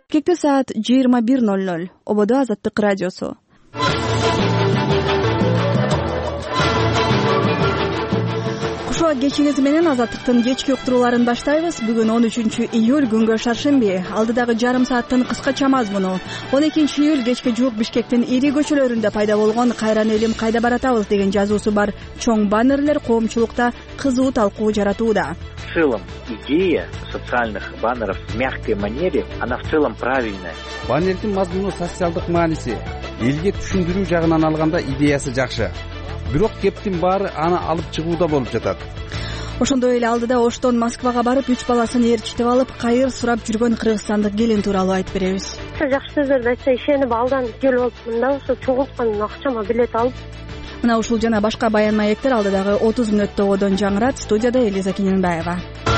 Кекте саат 21:00. Ободо Азаттык радиосу. Кушуа кечиңиз менен Азаттыктын кечки уктурууларын баштайбыз. Бүгүн 13-июль күнгө шаршемби. Алдыдагы жарым сааттын кыскача мазмуну. 12-июль кечке жуук Бишкектин ири көчөлөрүндө пайда болгон "Кайран элим, кайда баратабыз" деген жазуусу бар чоң баннерлер коомчулукта кызуу талкуу жаратууда. В целом идея социальных баннеров в мягкой манере, она в целом правильная. Баннердин мазмуну социалдык мааниси, элге түшүндүрүү жагынан алганда идеясы жакшы. Бирок кептин баары аны алып чыгууда болуп жатат. Ошондой эле алдыда Оштон Москвага барып 3 баласын ээрчитип алып, кайыр сурап жүргөн кыргызстандык келин тууралуу айтып беребиз. Жакшы сөздөрдү айтса ишенип алдан келип алыпмын да, ошо чогулткан акчама билет алып. Мына ушул жана башка баян маектер алдыдагы 30 мүнөттөгөдөн жаңырат. Студияда Элиза Киненбаева.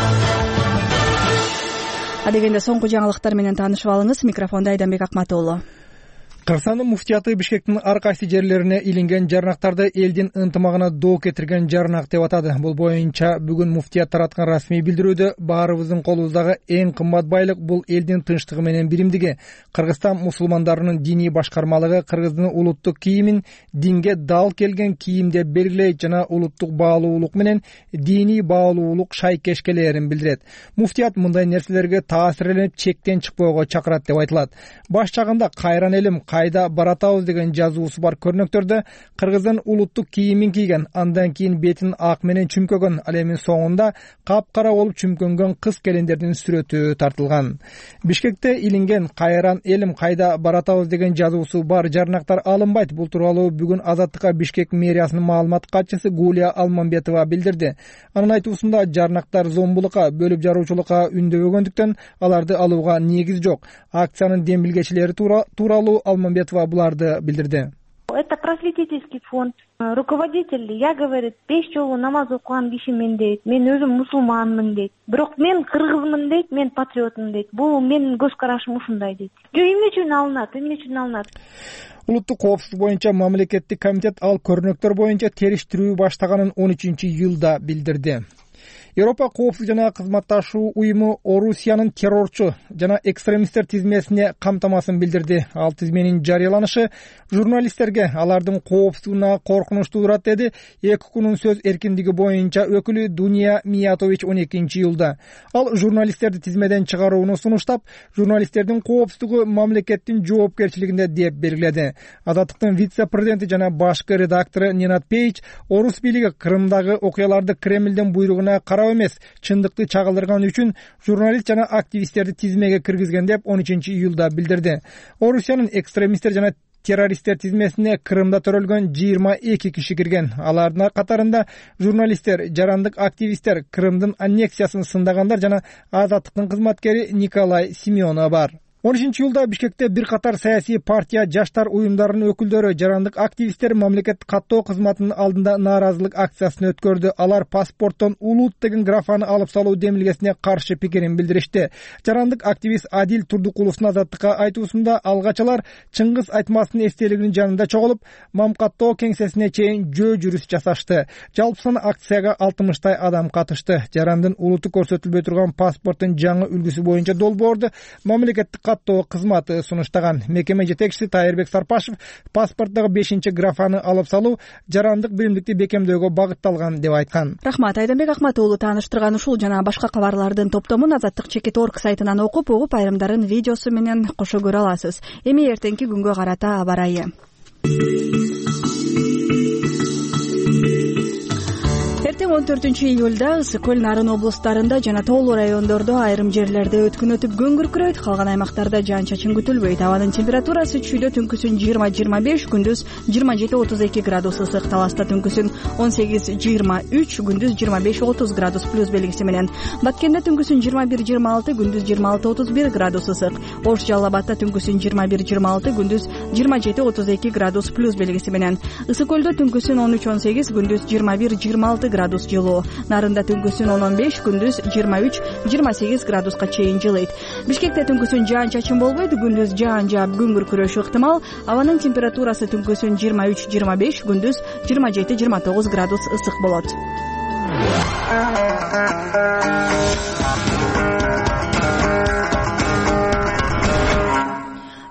Адегенде соңку жаңылыктар менен таанышып алыңыз. Микрофонда Айданбек Акматуулу. Кыргызстандын муфтияты Бишкектин ар кайсы жерлерине илинген жарнактарды элдин ынтымагына доо кетирген жарнак деп атады. Бул боюнча бүгүн муфтият тараткан расмий билдирүүдө баарыбыздын колубуздагы эң кымбат байлык бул элдин тынчтыгы менен биримдиги. Кыргызстан мусулмандарынын диний башкармалыгы Кыргыздын улуттук кийимин динге дал келген кийим деп белгилейт жана улуттук баалуулук менен диний баалуулук шайкешкелерин билдирет. Муфтият мындай нерселерге таасирленип чектен чыкпоого чакырат деп айтылат. Баш жагында "Кайран элим, кайда баратабыз" деген жазуусу бар көрнөктөрдө Кыргыздын улуттук кийимин кийген, андан кийин бетин ак менен чүмкөгөн, ал эми соңунда капкара болуп чүмкөнгөн кыз келиндердин сүрөтү тартылган. Бишкекте илинген "Кайран элим, кайда баратабыз" деген жазуусу бар жарнактар алынбайт. Бул тууралуу бүгүн Азаттыкка Бишкек мэриясынын маалымат катчысы Гулия Алмамбетова билдирди. Анын айтуусунда жарнактар зомбулукка, бөлүп жаруучулукка үндөбөгөндүктөн аларды алууга негиз жок. Акциянын демилгечилери тууралуу Алмамбетова буларды билдирди. Это просветительский фонд. Руководитель я говорит 5 жолу намаз окуган кишимин дейт. Мен өзүм мусулманмын дейт. Бирок мен кыргызмын дейт, мен патриотмун дейт. Бул менин көз карашым ушундай дейт. Эмне үчүн алынат? Улуттук коопсуздук боюнча мамлекеттик комитет ал көрнөктөр боюнча териштирүү баштаганын 13-июлда билдирди. Европа коопсуздук жана кызматташуу уюму Орусиянын террорчу жана экстремисттер тизмесине камтамасын билдирди. Ал тизменин жарыяланышы журналисттерге алардын коопсуздугуна коркунучтуу турат деди ЭККунун сөз эркиндиги боюнча өкүлү Дуния Миятович 12-июлда. Ал журналисттерди тизмеден чыгарууну сунуштап, журналисттердин коопсуздугу мамлекеттин жоопкерчилигинде деп белгиледи. Азаттыктын вице-президенти жана башкы редактору Ненат Пейч орус бийлиги Крымдагы окуяларды Кремлдин буйругуна эмес, чындыкты чагылдырган үчүн журналист жана активисттерди тизмеге киргизген деп 13-июлда билдирди. Орусиянын экстремисттер жана террористтер тизмесине Крымда төрөлгөн 22 киши кирген. Алардын катарында журналисттер, жарандык активисттер, Крымдын аннексиясын сындагандар жана Азаттыктын кызматкери Николай Семенов бар. 13-июлда Бишкекте бир катар саясий партия, жаштар уюмдарынын өкүлдөрү, жарандык активисттер мамлекет каттоо кызматынын алдында нааразылык акциясын өткөрдү. Алар паспорттон улут деген графаны алып салуу демилгесине каршы пикирин билдиришти. Жарандык активист Адил Турдукуловдун Азаттыкка айтуусунда алгачалар Чыңгыз Айтмастын эстелигинин жанында чогулуп, мамкаттоо кеңсесине чейин жөө жүрүш жасашты. Жалпы саны акцияга 60 адам катышты. Жарандын улуту көрсөтүлбөй турган паспорттун жаңы үлгүсү боюнча долбоорду мамлекеттик каттоо кызматы сунуштаган. Мекеме жетекчиси Тайырбек Сарпашев паспорттогу 5-графаны алып салуу жарандык биримдикти бекемдөөгө багытталган деп айткан. Рахмат. Айданбек Акматуулу тааныштырган ушул жана башка кабарлардын топтомун Азаттык.org сайтынан окуп, угуп айрымдарын видеосу менен кошо көрө аласыз. Эми эртеңки күнгө карата аба ырайы. Эртең 14-июлда Ысык көл, Нарын облустарында жана тоолуу райондордо айрым жерлерде өткүн өтүп күн күркүрөйт, калган аймактарда жаан-чачын күтүлбөйт. Абанын температурасы түшүдө түнкүсүн 20-25, күндүз 27-32 градус ысык, таласта түнкүсүн 18-23, күндүз 25-30 градус плюс белгиси менен. Баткенде түнкүсүн 21-26, күндүз 26-31 градус ысык. Ош Жалал Абадта түнкүсүн 21-26, күндүз 27-32 градус плюс белгиси менен. Ысык көлдө түнкүсүн 13-18, күндүз 21-26 градус жылуу. Нарында түнкүсүн 10-15, күндүз 23-28 градуска чейин жылыйт. Бишкекте түнкүсүн жаан-чачын болбойт, күндүз жаан жаап күн күркүрөшү ыктымал. Абанын температурасы түнкүсүн 23-25, күндүз 27-29 градус ысык болот.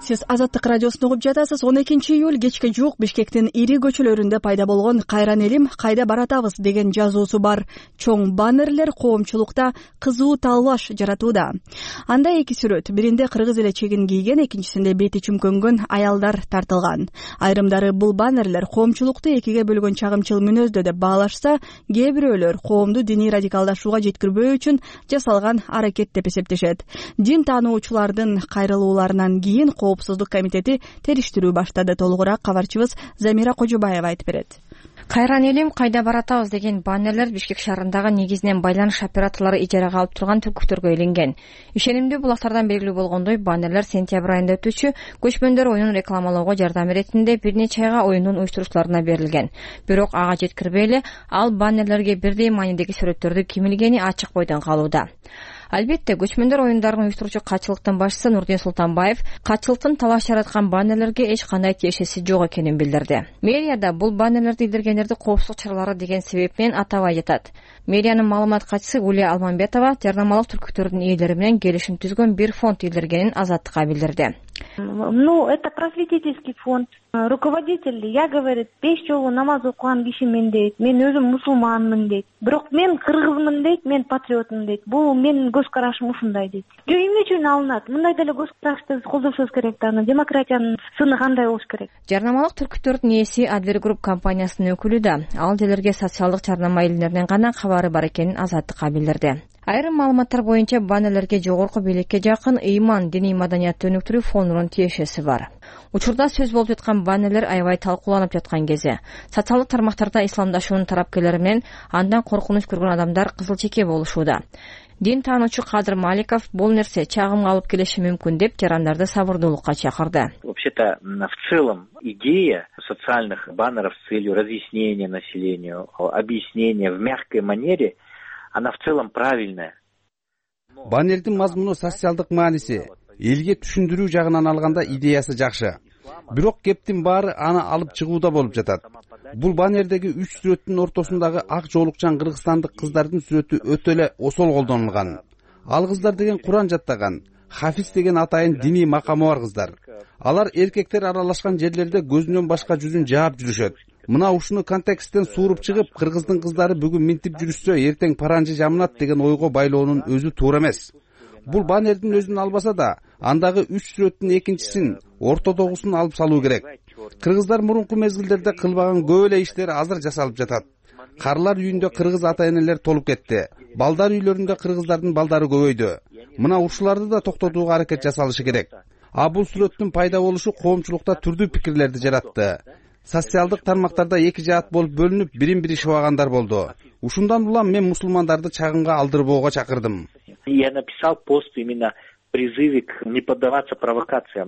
сиз Азаттык радиосун угуп жатасыз. 12 июль кечке жуук Бишкектин ири көчөлөрүндө пайда болгон «Кайран элим, кайда баратабыз» деген жазуусу бар чоң баннерлер коомчулукта кызуу талаш жаратууда. Анда эки сүрөт, биринде кыргыз эле чегин кийген, экинчисинде бети чүмкөнгөн аялдар тартылган. Айрымдары бул баннерлер коомчулукту экиге бөлгөн чагымчыл мүнөздө деп баалашса, кээ бирөөлөр коомду диний радикалдашууга жеткирбөө үчүн жасалган аракет деп эсептешет. Дин таануучулардын кайрылууларынан кийин Коопсуздук комитети териштирүү баштады. Толугураак кабарчыбыз Замира Кожобаева айтып берет. «Кайран элим, кайда баратабыз» деген баннерлер Бишкек шаарындагы негизинен байланыш операторлору ижарага алып турган түркүктөргө илинген. Ишенимдүү булактардан белгилүү болгондой, баннерлер сентябрь айында өтүүчү көчмөндөр оюнун рекламалоого жардам иретинде бир нече айга оюндун уюштуруучуларына берилген. Бирок ага жеткирбей эле ал баннерлерге бирдей маанидеги сүрөттөрдү ким илгени ачык бойдон калууда. Албетте, көчмөндөр оюндарын уюштуруучу катчылыктын башчысы Нурдин Султанбаев катчылыктын талаш жараткан баннерлерге эч кандай тиешеси жок экенин билдирди. Мэрияда бул баннерлерди илдиргендерди коопсуздук чаралары деген себеп менен атабай жатат. Мэриянын маалымат катчысы Улия Алмамбетова жарнамалык түркүктөрдүн ээлери менен келишим түзгөн бир фонд илдиргенин Азаттыкка билдирди. Это просветительский фонд. Руководитель, я, говорит, 5 жолу намаз окуган кишимин дейт. Мен өзүм мусулманмын дейт. Бирок мен кыргызмын дейт, мен патриотмун дейт. Бул менин көз карашым ушундай дейт. Эмне үчүн алынат? Мындай деле көз карашты колдошубуз керек да, демократиянын сыны кандай болуш керек? Жарнамалык түркүктөрдүн ээси Адвер Групп компаниясынын өкүлү да ал делерге социалдык жарнама илинеринен гана кабары бар экенин Азаттыкка билдирди. Айрым маалыматтар боюнча баннерлерге жогорку бийликке жакын ыйман диний маданиятты өнүктүрүү фондунун тиешеси бар. Учурда сөз болуп жаткан баннерлер аябай талкууланып жаткан кезде социалдык тармактарда исламдашуунун тарапкерлери менен андан коркунуч көргөн адамдар кызыл чеке болушууда. Дин таануучу Кадыр Маликов бул нерсе чагымга алып келиши мүмкүн деп жарандарды сабырдуулукка чакырды. Вообще-то, в целом, идея социальных баннеров с целью разъяснения населению, объяснения в мягкой манере, она в целом правильная. Баннердин мазмуну социалдык мааниси, элге түшүндүрүү жагынан алганда идеясы жакшы. Бирок кептин баары аны алып чыгууда болуп жатат. Бул баннердеги 3 сүрөттүн ортосундагы ак жоолукчан кыргызстандык кыздардын сүрөтү өтө эле осол колдонулган. Ал кыздар деген Куран жаттаган, Хафиз деген атайын диний макамы бар кыздар. Алар эркектер аралашкан жерлерде көзүнөн башка жүзүн жаап жүрүшөт. Мына ушуну контексттен сууруп чыгып, кыргыздын кыздары бүгүн минтип жүрүшсө, эртең паранжы жамынат деген ойго байлоонун өзү туура эмес. Бул баннердин өзүн албаса да, андагы 3 сүрөттүн экинчисин, ортодогусун алып салуу керек. Кыргыздар мурунку мезгилдерде кылбаган көп эле иштер азыр жасалып жатат. Карлар үйүндө кыргыз ата-энелер толуп кетти. Балдар үйлөрүндө кыргыздардын балдары көбөйдү. Мына ушуларды да токтотууга аракет жасалышы керек. Бул сүрөттүн пайда болушу коомчулукта түрдүү пикирлерди жаратты. Социалдык тармактарда эки жаат болуп бөлүнүп, бирин-бири шыбагандар болду. Ушундан улам мен мусулмандарды чагымга алдырбоого чакырдым. Я написал пост именно призывик не поддаваться провокациям.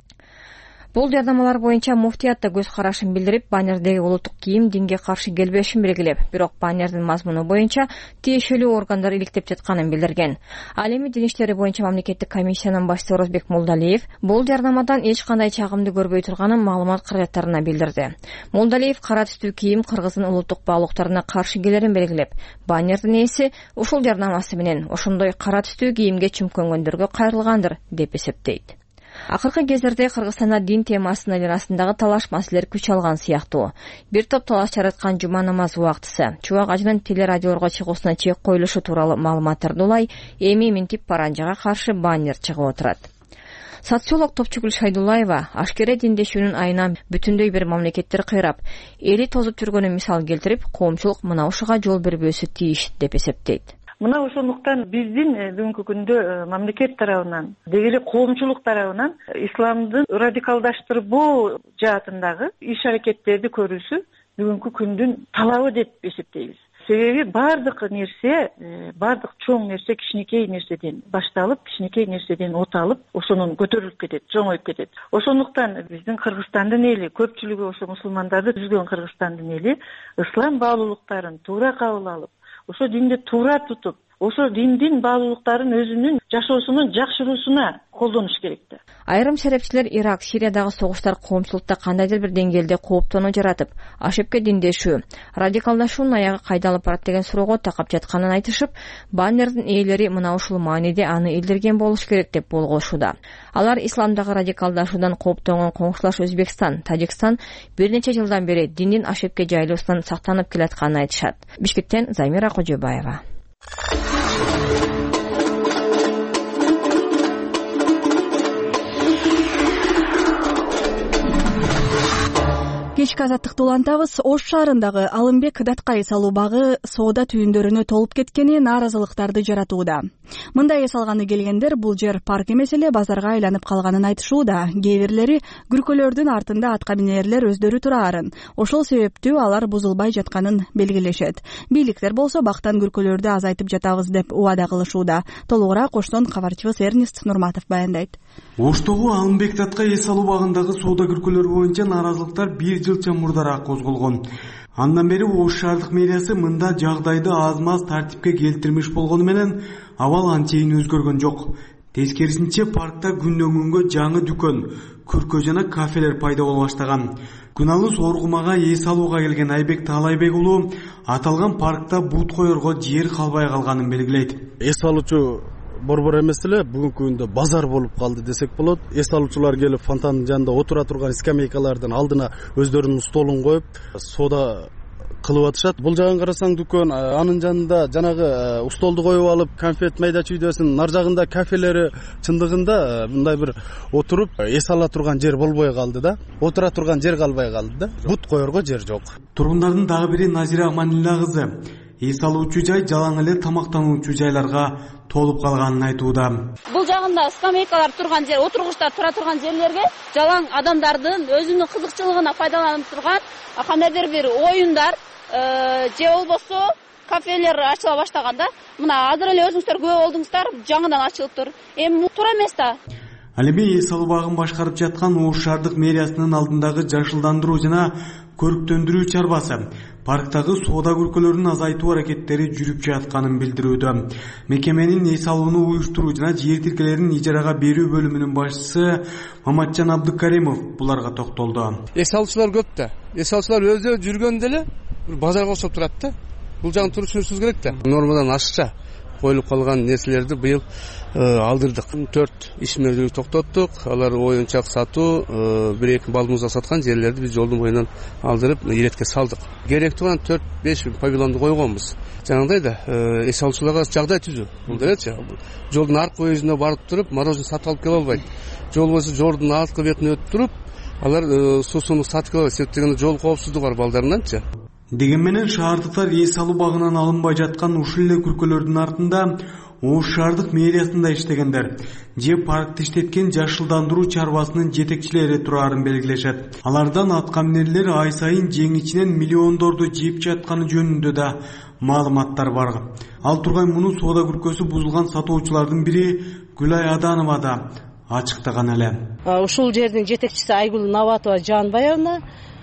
Бул жардамалар боюнча муфтият да көз карашын билдирип, баннердеги улуттук кийим динге каршы келбешин белгилеп, бирок баннердин мазмуну боюнча тиешелүү органдар иликтеп жатканын билдирген. Ал эми дин иштери боюнча мамлекеттик комиссиянын башчысы Орозбек Молдалиев бул жардамадан эч кандай чагымды көрбөй турганын маалымат каражаттарына билдирди. Молдалиев кара түстүү кийим кыргыздын улуттук баалуулуктарына каршы келерин белгилеп, баннердин ээси ушул жардамасы менен ошондой кара түстүү кийимге чүмкөнгөндөргө кайрылгандыр деп эсептейт. Акыркы кездерде Кыргызстанда дин темасынын арасындагы талаш маселелер күч алган сыяктуу. Бир топ талаш жараткан жума намаз убактысы, чубак ажынын телерадиолорго чыгуусуна чек коюлушу тууралуу маалыматтарды улай, эми минтип паранжага каршы баннер чыгып отурат. Социолог Топчугүл Шайдуллаева ашкере диндешүүнүн айынан бүтүндөй бир мамлекеттер кыйрап, эли тозуп жүргөнүн мисал келтирип, коомчулук мына ушуга жол бербөөсү тийиш деп эсептейт. Мына ошондуктан биздин бүгүнкү күндө мамлекет тарабынан, деги эле коомчулук тарабынан исламды радикалдаштырбоо жаатындагы иш-аракеттерди көрүүсү бүгүнкү күндүн талабы деп эсептейбиз. Себеби бардык чоң нерсе кичинекей нерседен башталып, кичинекей нерседен оталып, ошонун көтөрүлүп кетет, чоңоюп кетет. Ошондуктан биздин Кыргызстандын эли, көпчүлүгү ошо мусулмандарды түзгөн Кыргызстандын эли ислам баалуулуктарын туура кабыл алып, ошо динди туура тутуп, ошо диндин баалуулуктарын өзүнүн жашоосунун жакшыруусуна колдонуш керек да. Айрым шерепчилер Ирак, Сириядагы согуштар коомчулукта кандайдыр бир деңгээлде кооптонуу жаратып, ашепке диндешүү, радикалдашуунун аягы кайда алып барат деген суроого такап жатканын айтышып, баннердин ээлери мына ушул мааниде аны илдирген болуш керек деп болгошууда. Алар исламдагы радикалдашуудан кооптонгон коңшулаш Өзбекстан, Тажикстан бир нече жылдан бери диндин ашепке жайылуусунан сактанып келатканын айтышат. Бишкектен Замира Кожобаева. Кечки азаттыкты улантабыз. Ош шаарындагы Алымбек датка эс алуу багы соода түйүндөрүнө толуп кеткени нааразылыктарды жаратууда. Мындай эс алганы келгендер бул жер парк эмес эле базарга айланып калганын айтышууда. Кээ бирлери күркөлөрдүн артында атка минерлер өздөрү тураарын, ошол себептүү алар бузулбай жатканын белгилешет. Бийликтер болсо бактан күркөлөрдү азайтып жатабыз деп убада кылышууда. Толугураак Оштон кабарчыбыз Эрнест Нурматов баяндайт. Оштогу Алымбек датка эс алуу багындагы соода күркөлөрү боюнча нааразылыктар бир жылча мурдараак козголгон. Андан бери Ош шаардык мэриясы мында жагдайды аз-маз тартипке келтирмеш болгону менен абал анчейин өзгөргөн жок. Тескерисинче паркта күндөн күнгө жаңы дүкөн, күркө жана кафелер пайда боло баштаган. Күналуу соргумага эс алууга келген Айбек Таалайбек уулу аталган паркта бут коерго жер калбай калганын белгилейт. Эс алуучу борбор эмес эле бүгүнкү күндө базар болуп калды десек болот. Эс алуучулар келип фонтандын жанында отура турган скамейкалардын алдына өздөрүнүн столун коюп соода кылып атышат. Бул жагын карасаң дүкөн, анын жанында жанагы столду коюп алып конфет майда чүйдөсүн, нар жагында кафелери, чындыгында мындай бир отуруп эс ала турган жер болбой калды да. Отура турган жер калбай калды да. Бут коерго жер жок. Тургундардын дагы бири Назира Аманилла кызы эс алуучу жай жалаң эле тамактануучу жайларга толуп калганын айтууда. Бул жагында скамейкалар турган жер, отургучтар тура турган жерлерге жалаң адамдардын өзүнүн кызыкчылыгына пайдаланып турган кандайдыр бир оюндар же болбосо кафелер ачыла баштаган да. Мына азыр эле өзүңүздөр күбө болдуңуздар, жаңыдан ачылыптыр. Эми туура эмес да. Ал эми эс алуу багын башкарып жаткан Ош шаардык мэриясынын алдындагы жашылдандыруу жана көрктөндүрүү чарбасы парктагы соода күркөлөрүнүн азайтуу аракеттери жүрүп жатканын билдирүүдө. Мекеменин эс алууну уюштуруу жана жер тиркелерин ижарага берүү бөлүмүнүн башчысы Маматжан Абдыкаримов буларга токтолду. Эс алуучулар көп да. Эс алуучулар өзү жүргөндө эле базарга окшоп турат да. Бул жагын турушубуз керек да. Нормадан ашыкча коюлуп калган нерселерди быйыл алдырдык. 4 ишмердүүлүктү токтоттук. Алар оюнчак сатуу, 1-2 балмуза саткан жерлерди биз жолдун боюнан алдырып, иретке салдык. Керектүү болгон 4-5 павильонду койгонбуз. Жанагындай да эс алуучуларга жагдай түзүү. Бул делечи. Жолдун аркы өзүнө барып туруп, мороженое сатып алып келе албайт. Жол болсо жолдун аркы бетине өтүп туруп, алар суусуну сатып албайт. Себеп дегенде жол коопсуздугу бар балдарынанчы. Деген менен шаардыктар эс алуу багынан алынбай жаткан ушул эле күркөлөрдүн артында Ош шаардык мэриясында иштегендер же паркты иштеткен жашылдандыруу чарбасынын жетекчилери турарын белгилешет. Алардан атка минерлер ай сайын жең ичинен миллиондорду жеп жатканы жөнүндө да маалыматтар бар. Ал тургай муну соода күркөсү бузулган сатуучулардын бири Гүлай Аданова да ачыктаган эле. Ушул жердин жетекчиси Айгүл Наватова Жанбаевна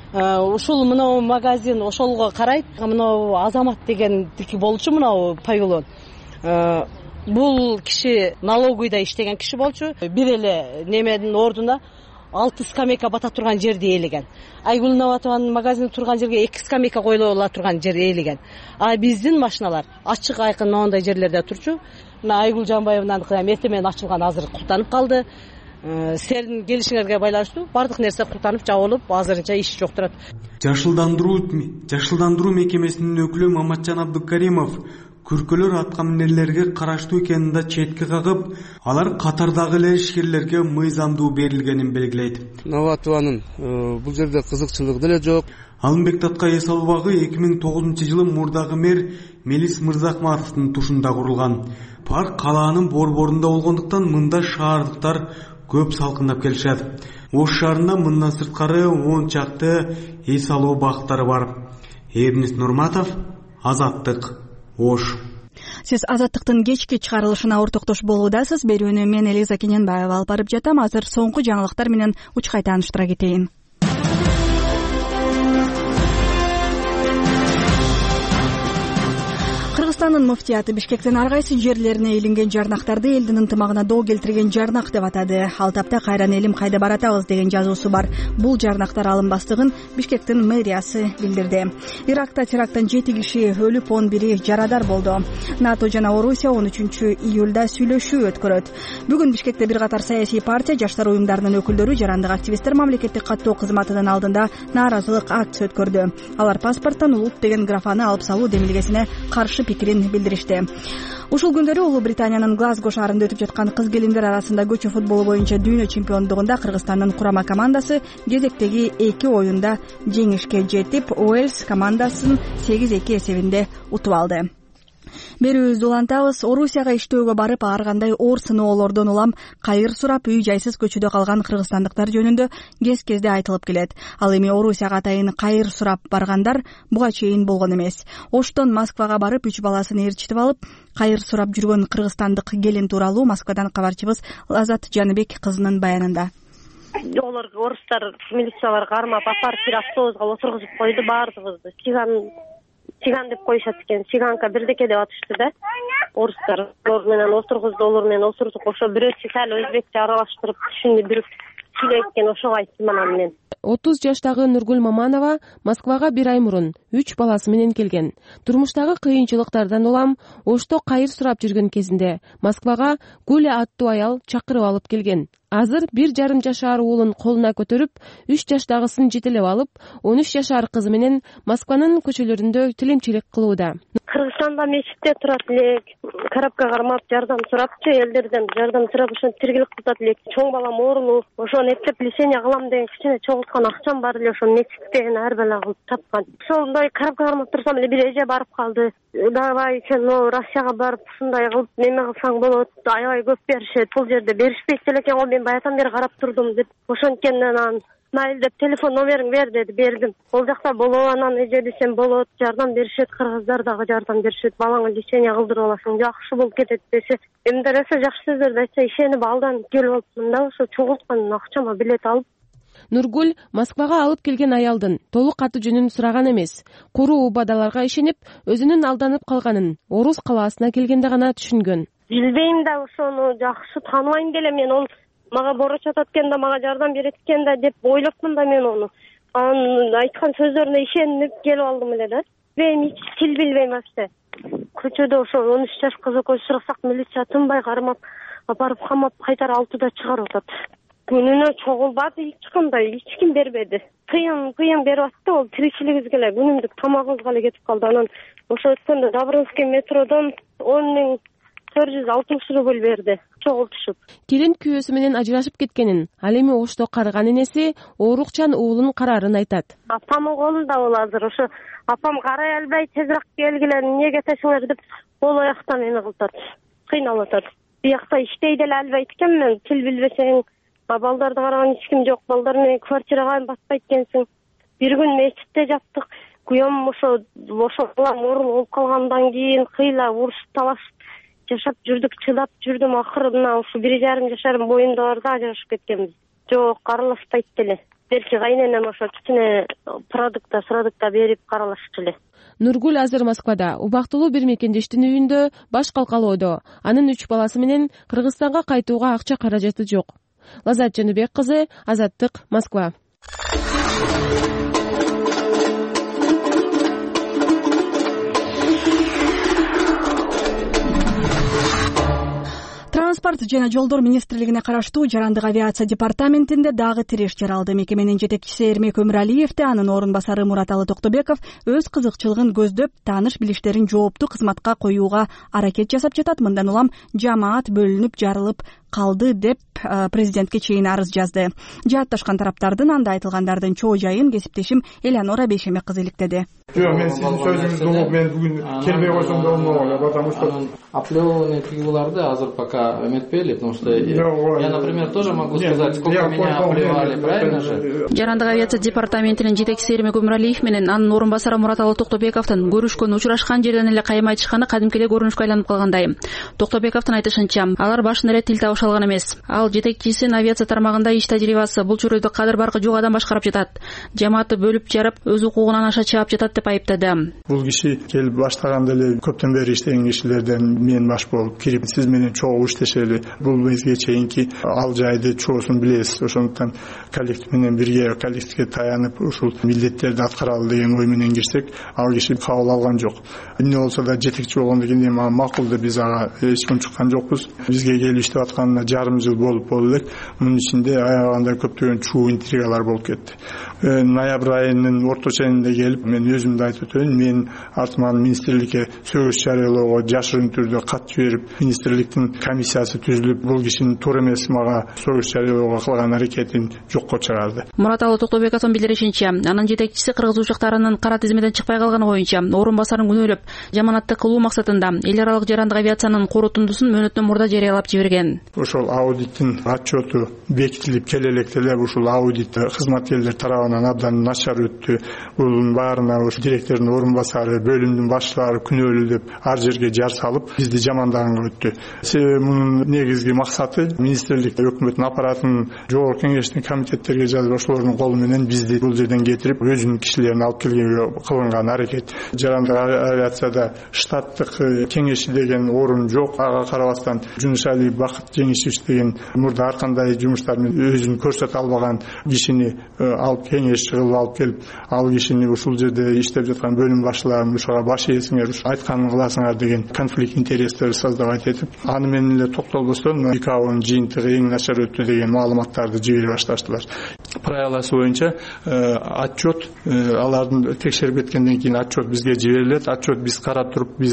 ушул мына магазин ошолго карайт. Мына Азамат деген тики болчу, мына павильон. Бул киши налоговыйда иштеген киши болчу. Бир эле неменин ордуна 6 скамейка бата турган жерди ээлеген. Айгүл Наватованын магазини турган жерге 2 скамейка коюла турган жер ээлеген. А биздин машиналар ачык айкын моундай жерлерде турчу. Мына Айгүл Жанбаевнаныкы эртең менен ачылган, азыр култанып калды. Силердин келишиңерге байланыштуу бардык нерсе култанып жабылып, азырынча иш жок турат. Жашылдандыруу мекемесинин өкүлү Маматжан Абдыкаримов күркөлөр атка минерлерге караштуу экенин да четке кагып, алар катардагы эле ишкерлерге мыйзамдуу берилгенин белгилейт. Наватованын бул жерде кызыкчылыгы деле жок. Алымбек датка эс алуу багы 2009-жылы мурдагы мэр Мелис Мырзахматовдун тушунда курулган. Парк калаанын борборунда болгондуктан мында шаардыктар көп салкындап келишет. Ош шаарында мындан сырткары 10 чакты эс алуу бактары бар. Эрнест Нурматов, Азаттык, Ош. Сиз Азаттыктын кечки чыгарылышына ортоктош болуудасыз. Берүүнү мен Элиза Кененбаева алып барып жатам. Азыр соңку жаңылыктар менен учкай тааныштыра кетейин. Кыргызстандын муфтияты Бишкектин ар кайсы жерлерине илинген жарнактарды элдин ынтымагына доо келтирген жарнак деп атады. Ал тапта кайран элим кайда баратабыз деген жазуусу бар. Бул жарнактар алынбастыгын Бишкектин мэриясы билдирди. Иракта теракттан 7 киши өлүп, 11 жарадар болду. НАТО жана Орусия 13-июлда сүйлөшүү өткөрөт. Бүгүн Бишкекте бир катар саясий партия, жаштар уюмдарынын өкүлдөрү, жарандык активисттер мамлекеттик каттоо кызматынын алдында нааразылык акция өткөрдү. Алар паспорттон улут деген графаны алып салуу демилгесине каршы пикирин билдиришти. Ушул күндөрү Улуу Британиянын Глазго шаарында өтүп жаткан кыз-келиндер арасында көчө футболу боюнча дүйнө чемпиондугунда Кыргызстандын курама командасы кезектеги 2 оюнда жеңишке жетип, Уэльс командасын 8-2 эсебинде утуп алды. Берүүбүздү улантабыз. Орусияга иштөөгө барып, ар кандай оор сыноолордон улам кайыр сурап, үй жайсыз көчөдө калган кыргызстандыктар жөнүндө кез-кезде айтылып келет. Ал эми Орусияга атайын кайыр сурап баргандар буга чейин болгон эмес. Оштон Москвага барып, 3 баласын ээрчитип алып, кайыр сурап жүргөн кыргызстандык келин тууралуу Москвадан кабарчыбыз Лазат Жаныбек кызынын баянында. Олар орустар милициялар кармап апарып бир автобуска отургузуп койду, баардыгыбызды. Сиган деп коюшат экен. Сиганка бирдеке деп атышты да. Орустар олар менен отургузду, олар менен отурдук. Ошо бирөөсү сал өзбекче аралаштырып түшүндүрүп сүйлөйт экен, ошого айттым анан мен. 30 жаштагы Нургул Маманова Москвага 1 ай мурун 3 баласы менен келген. Турмуштагы кыйынчылыктардан улам Ошто кайыр сурап жүргөн кезинде Москвага Гуля аттуу аял чакырып алып келген. Азыр 1,5 жашар уулун колуна көтөрүп, 3 жаштагысын жетелеп алып, 13 жашар кызы менен Москванын көчөлөрүндө тилемчилик кылууда. Кыргызстанда мечитте турат элек, карапка кармап жардам сурапчы, элдерден жардам сурап ошону тиргилик кылат элек. Чоң балам оорулуу, ошону эптеп лечение кылам деген кичине чогулткан акчам бар эле, ошону мечиттен ар бала кылып тапкан. Ошондой карапка кармап турсам эле бир эже барып калды. Давай сен Россияга барып ушундай кылып неме кылсаң болот, аябай көп беришет. Бул жерде беришпейт экен, мен баятан бери карап турдум деп. Ошонткенден анан майыл деп телефон номериң бер деди, бердим. Ол жакта болобу, анан эже десем болот, жардам беришет, кыргыздар дагы жардам беришет, балаңы лечение кылдырып аласың, жакшы болуп кетет десе. Эмне нерсе жакшы сөздөрдү айтса, ишенип алдан келип алыпмын да, ошо чогулткан акчама билет алып. Нургул Москвага алып келген аялдын толук аты жөнүн сураган эмес. Куруу убадаларга ишенип, өзүнүн алданып калганын Орус калаасына келгенде гана түшүнгөн. Билбейм да, ошону жакшы тааныбайм деле мен, ол мага бороч атат экен да, мага жардам берет экен да деп ойлоптум да мен ону. Анын айткан сөздөрүнө ишенип келип алдым эле да. Мен тил билбейм вообще. Көчөдө ошо 13 жаш кызыкөй сурасак милиция тынбай кармап, апарып камап кайтара 6-да чыгарып атат. Күнүнө чогулбады, эч ким бербеди. Кыйын берип атты, ол тиричилигибизге эле, күнүмдүк тамагыбызга эле кетип калды. Анан ошо өткөндө Добрынский метродон 10.460 рубль берди, чогултушуп. Келин күйөөсү менен ажырашып кеткенин, ал эми Ошто карыган энеси оорукчан уулун караарын айтат. Апамдын колунда ол азыр, ошо апам карай албай тезирээк келгиле, эмне кетесиңер деп, ол аякта мени кылтат, кыйналып атат. Биякта иштей деле албайт экенмин, тил билбесең, балдарды караган эч ким жок, балдар менен квартирага батпайт экенсиң. Бир күн мечитте жаттык, күйөөм ошо балам оору болуп калгандан кийин кыйла урушуп талашып жашап жүрдүк, чыдап жүрдүм. Акырында ушу 1,5 жашарым боюндаларда ажырашып кеткенбиз. Жок, аралашпайт деле. Берки кайненем ошо кичине продукта берип каралашчу эле. Нургул азыр Москвада убактылуу бир мекендештин үйүндө баш калкалоодо. Анын 3 баласы менен Кыргызстанга кайтууга акча каражаты жок. Лазат Жаныбек кызы, Азаттык, Москва. Транспорт жана жолдор министрлигине караштуу Жарандык авиация департаментинде дагы тиреш жаралды. Мекеменин жетекчиси Эрмек Өмүралиевди анын орун басары Мураталы Токтобеков өз кызыкчылыгын көздөп, тааныш билиштерин жооптуу кызматка коюуга аракет жасап жатат. Мындан улам жамаат бөлүнүп жарылып калды деп президентке чейин арыз жазды. Жаатташкан тараптардын анда айтылгандардын чоо жайын кесиптешим Элеонора Бейшемек кызы иликтеди. Жок, мен сиздин сөзүңүздү угуп, мен бүгүн келбей койсом да болмок, потому что оплеванные тыгыларды азыр пока эметпейли, потому что я, например, тоже могу сказать, сколько меня оплевали, правильно же? Жарандык авиация департаментинин жетекчиси Эрмек Өмүралиев менен анын орун басары Мураталы Токтобековдун көрүшкөн, учурашкан жерден эле кайым айтышканы кадимки эле көрүнүшкө айланып калгандай. Токтобековдун айтышынча, алар башында эле тил табыш кошо алган эмес. Ал жетекчисинин авиация тармагында иш тажрыйбасы, бул чөйрөдө кадыр баркы жок адам башкарып жатат, жамаатты бөлүп жарып, өз укугунан аша чаап жатат деп айыптады. Бул киши келип баштаганда эле көптөн бери иштеген кишилерден мен баш болуп кирип, сиз менен чогуу иштешели, бул мезге чейинки ал жайды чоосун билесиз, ошондуктан коллектив менен бирге, коллективге таянып ушул милдеттерди аткаралы деген ой менен кирсек, ал киши кабыл алган жок. Эмне болсо да жетекчи болгондон кийин мага макул деп биз ага эч ким чыккан жокпуз. Бизге келип иштеп атканына жарым жыл болуп элек. Мунун ичинде аягында көптөгөн чуу интригалар болуп кетти. Ноябрь айынын орто ченинде келип, мен өзүмдү айтып өтөйүн, мен артыман министрликке сөгүш жарыялоого жашырын түрдө кат жиберип, министрликтин комиссиясы түзүлүп, бул кишинин туура эмес мага сөгүш жарыялоого кылган аракетин жокко чыгарды. Мураталы Токтобековдун билдиришинче, анын жетекчиси кыргыз учактарынын кара тизмеден чыкпай калганы боюнча орун басарын күнөөлөп, жаманатты кылуу максатында эл аралык жарандык авиациянын корутундусун мөөнөттөн мурда жарыялап жиберген. Ошол аудиттин отчету бекитилип келе электе эле ушул аудит кызматкерлер тарабынан абдан начар өттү. Бунун баарына ошо директордун орун басары, бөлүмдүн башчылары күнөөлүү деп ар жерге жар салып, бизди жамандаганга өттү. Себеби мунун негизги максаты министрлик өкмөттүн аппаратынын жогорку кеңештин комитеттерге жазып, ошолордун колу менен бизди бул жерден кетирип, өзүнүн кишилерин алып келгенге кылынган аракет. Жарандык авиацияда штаттык кеңешчи деген орун жок. Ага карабастан Жунушали Бакыт Жеңишевич деген мурда ар кандай жумуштар менен өзүн көрсөтө албаган кишини алып кеңешчи кылып алып келип, ал кишини ушул жерде иштеп жаткан бөлүм башчыларын ушуга баш ийесиңер, айтканын кыласыңар деген конфликт интерестерди создавать этип, аны менен эле токтолбостон ИКАОнун жыйынтыгы эң начар өттү деген маалыматтарды жибере башташтылар. Правиласы боюнча отчет алардын текшерип кеткенден кийин отчет бизге жиберилет. Отчет биз карап туруп, биз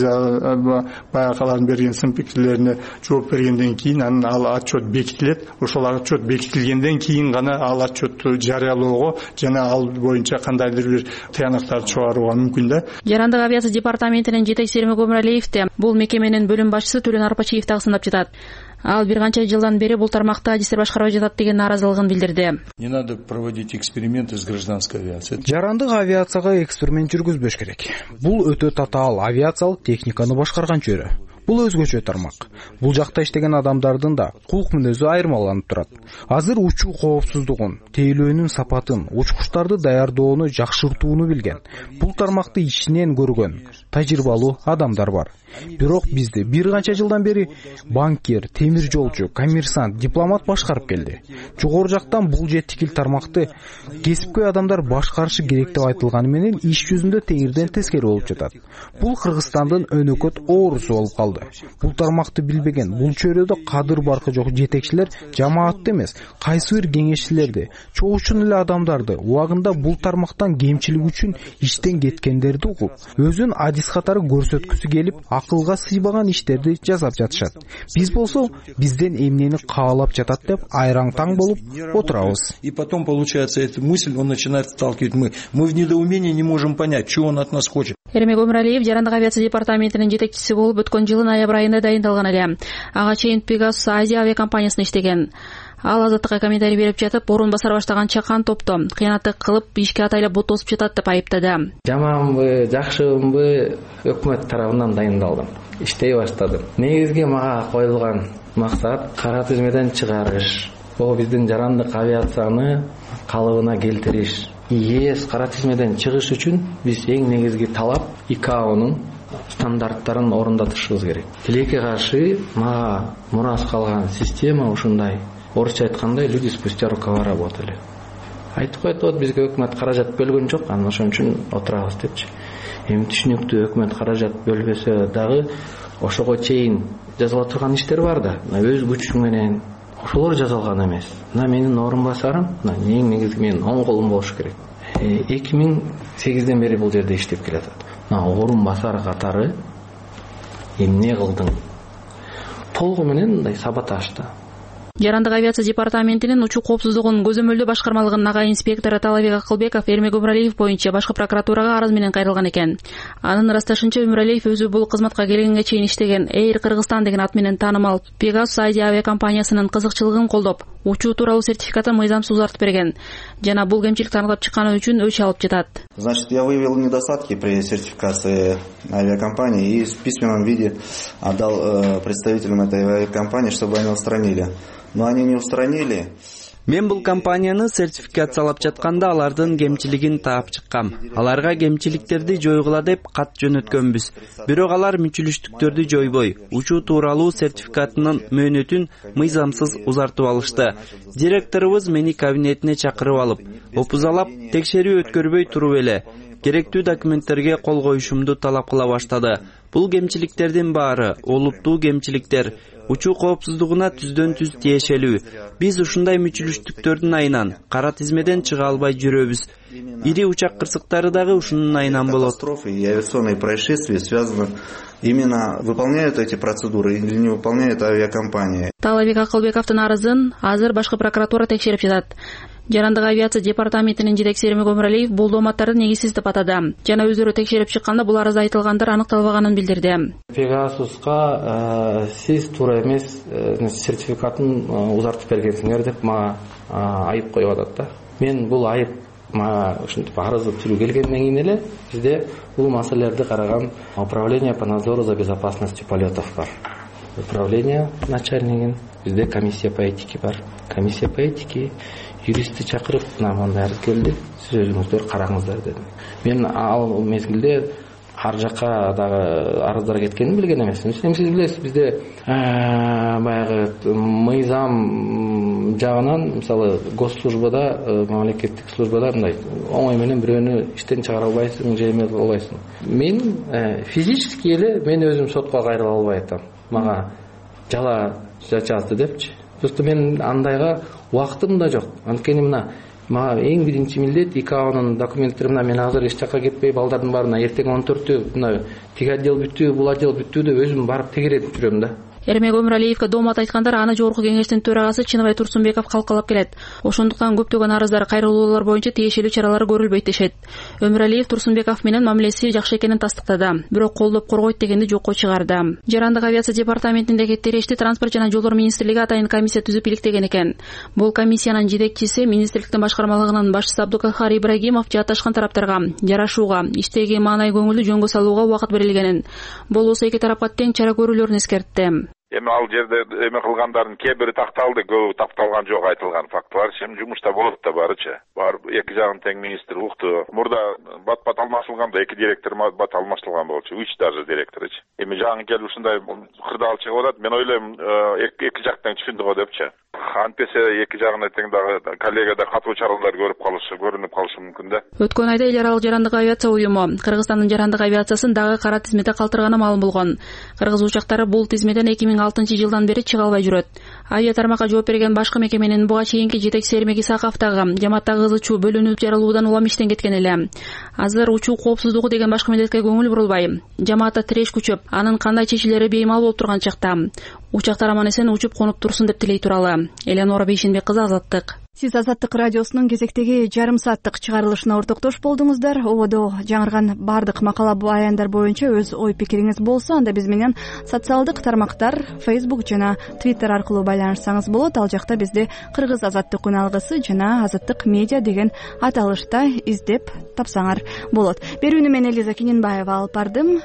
баягылардын берген сын пикирлерине жооп бергенден кийин анын ал отчет бекитилет. Ошол отчет бекитилгенден кийин гана ал отчетту жарыялоого жана ал боюнча кандайдыр бир тыянактарды чыгарууга мүмкүн да. Жарандык авиация департаментинин жетекчиси Эрмек Өмүралиевди бул мекеменин бөлүм башчысы Төлөн Арпачиев дагы сындап жатат. Ал бир канча жылдан бери бул тармакта адистер башкарбай жатат деген нааразылыгын билдирди. Не надо проводить эксперименты с гражданской авиацией. Жарандык авиацияга эксперимент жүргүзбөш керек. Бул өтө татаал авиациялык техниканы башкарган чөйрө. Бул өзгөчө тармак. Бул жакта иштеген адамдардын да кулк мүнөзү айырмаланып турат. Азыр учуу коопсуздугун, тейлөөнүн сапатын, учкучтарды даярдоону жакшыртууну билген. Бул тармакты ичинен көргөн, тажрыйбалуу адамдар бар. Бирок бизди бир канча жылдан бери банкир, темир жолчу, коммерсант, дипломат башкарып келди. Жогору жактан бул жетикил тармакты кесипкөй адамдар башкарышы керек деп айтылганы менен иш жүзүндө тегирден тескери болуп жатат. Бул Кыргызстандын өнөкөт оорусу болуп калды. Бул тармакты билбеген, бул чөйрөдө кадыр баркы жок жетекчилер жамаатты эмес, кайсы бир кеңешчилерди, чоочун эле адамдарды убагында бул тармактан кемчилик үчүн иштен кеткендерди угуп, өзүн адис катары көрсөткүсү келип, акылга сыйбаган иштерди жасап жатышат. Биз болсо бизден эмнени каалап жатат деп айраң таң болуп отурабыз. И потом получается эта мысль, он начинает сталкивать мы в недоумении не можем понять, чего он от нас хочет. Эрмек Өмүралиев жарандык авиация департаментинин жетекчиси болуп өткөн жылдын ноябрь айында дайындалган эле. Ага чейин Pegasus Азия авиакомпаниясында иштеген. Ал Азаттыкка комментарий берип жатып, орун басар баштаган чакан топту кыянаттык кылып, ишке атайлап бут тосуп жатат деп айыптады. Жаманбы, жакшыбы өкмөт тарабынан дайындалдым. Иштей баштадым. Негизги мага коюлган максат кара тизмеден чыгарыш. Бул биздин жарандык авиацияны калыбына келтириш. ЕС кара тизмеден чыгыш үчүн биз эң негизги талап ИКАОнун стандарттарын орундатышыбыз керек. Тилекке каршы мага мурас калган система ушундай. Орусча айткандай, люди спустя рукава работали. Айтып коет, бизге өкмөт каражат бөлгөн жок, анан ошон үчүн отурабыз депчи. Эми түшүнүктүү, өкмөт каражат бөлбөсө дагы ошого чейин жазыла турган иштер бар да. Өз күчү менен ошолор жазылган эмес. Мына менин орун басарым, эң негизги менин оң колум болуш керек. 2008ден бери бул жерде иштеп келатат. Мына орун басар катары эмне кылдың? Толугу менен мындай саботажды. Жарандык авиация департаментинин учуу коопсуздугунун көзөмөлдөө башкармалыгынын ага инспектору Талабек Акылбеков Эрмек Өмүралиев боюнча башкы прокуратурага арыз менен кайрылган экен. Анын ырасташынча Өмүралиев өзү бул кызматка келгенге чейин иштеген Air Кыргызстан деген ат менен таанымал Pegasus Азия авиакомпаниясынын кызыкчылыгын колдоп, учуу тууралуу сертификатын мыйзамсыз узартып берген жана бул кемчиликти аныктап чыкканы үчүн өч алып жатат. Значит, я выявил недостатки при сертификации авиакомпании и в письменном виде отдал представителям этой авиакомпании, чтобы они устранили. Но они не устранили. Мен бул компанияны сертификациялап жатканда алардын кемчилигин таап чыккам. Аларга кемчиликтерди жойгула деп кат жөнөткөнбүз. Бирок алар мүчүлүштүктөрдү жойбой, учуу тууралуу сертификатынын мөөнөтүн мыйзамсыз узартып алышты. Директорубуз мени кабинетине чакырып алып, опузалап, текшерүү өткөрбөй туруп эле керектүү документтерге кол коюшумду талап кыла баштады. Бул кемчиликтердин баары олуттуу кемчиликтер. Учуу коопсуздугуна түздөн түз тиешелүү. Биз ушундай мүчүлүштүктөрдүн айынан кара тизмеден чыга албай жүрөбүз. Ири учак кырсыктары дагы ушунун айынан болот. Катастрофы и авиационные происшествия связаны именно выполняют эти процедуры или не выполняют авиакомпания. Таалайбек Акылбековдун арызын азыр башкы прокуратура текшерип жатат. Жарандык авиация департаментинин жетекчиси Эрмек Өмүралиев бул дооматтарды негизсиз деп атады. Жана өздөрү текшерип чыкканда бул арызда айтылгандар аныкталбаганын билдирди. Пегасуска сиз туура эмес сертификатын узартып бергенсиңер деп мага айып коюп атат да. Мен бул айып мага ушинтип арызды түзүү келгенден кийин эле бизде бул маселелерди караган управление по надзору за безопасностью полетов бар. Управление начальнигин, бизде комиссия по этике бар. Комиссия по этике юристти чакырып, мындай арыз келди, сиз өзүңүздөр караңыздар деди. Мен ал мезгилде ар жакка дагы арыздар кеткенин билген эмесмин. Сиз билесиз, бизде баягы мыйзам жагынан, мисалы, госслужбада, мамлекеттик службада мындай оңой менен бирөөнү иштен чыгара албайсың, же эме албайсың. Мен физически эле мен өзүм сотко кайрыла албай атам. Мага жала жазды депчи. Просто мен андайга убактым да жок. Анткени мага эң биринчи милдет ИКАОнун документтери мен азыр эч жакка кетпей балдардын баарына эртең 14-тө тиги отдел бүттү, бул отдел бүттү деп өзүм барып тегеретип жүрөм да. Эрмек Өмүралиевге доомат айткандар аны жогорку кеңештин төрагасы Чыныбай Турсунбеков калкалап келет. Ошондуктан көптөгөн арыздар, кайрылуулар боюнча тиешелүү чаралар көрүлбөйт дешет. Өмүралиев Турсунбеков менен мамилеси жакшы экенин тастыктады, бирок колдоп коргойт дегенди жокко чыгарды. Жарандык авиация департаментиндеги терешти транспорт жана жолдор министрлиги атайын комиссия түзүп иликтеген экен. Бул комиссиянын жетекчиси министрликтин башкармалыгынын башчысы Абдукахар Ибрагимов жаатташкан тараптарга жарашууга, иштеги маанай көңүлдү жөнгө салууга убакыт берилгенин, болбосо эки тарапка тең чара көрүүлөрүн эскертти. Эми ал жерде эме кылгандардын кээ бири такталды, көбү тапталган жок айтылган фактылар. Эми жумушта болот да барычы. Бар эки жагын тең министр укту. Мурда бат алмашылганда эки директор бат алмашылган болчу, 3 даже директорчу. Эми жагын келип ушундай кырдаал чыгып атат. Мен ойлойм эки жактан түшүндү го депчи. Антесе эки жагына тең дагы коллегада катуу чаралар көрүнүп калышы мүмкүн да. Өткөн айда эл аралык жарандык авиация уюму Кыргызстандын жарандык авиациясын дагы кара тизмеде калтырганы маалым болгон. Кыргыз учактары бул тизмеден 2006-жылдан бери чыга албай жүрөт. Авиа тармакка жооп берген башкы мекеменин буга чейинки жетекчиси Эрмек Исаков дагы жамааттагы ызы чуу бөлүнүп жарылуудан улам иштен кеткен эле. Азыр учуу коопсуздугу деген башкы милдетке көңүл бурулбай, жамаатта тиреш күчөп, анын кандай чечилери беймал болуп турган чакта учактар аман эсен учуп конуп турсун деп тилей туралы. Эленора Бейшенбек кызы, Азаттык. Сиз Азаттык радиосунун кезектеги жарым сааттык чыгарылышына ортоктош болдуңуздар. Ободо жаңырган бардык макала аяндар боюнча өз ой пикириңиз болсо, анда биз менен социалдык тармактар Facebook жана Twitter аркылуу байланышсаңыз болот. Ал жакта бизди Кыргыз Азаттык үналгысы жана Азаттык медиа деген аталышта издеп тапсаңар болот. Берүүнү мен Элиза Кененбаева алып бардым.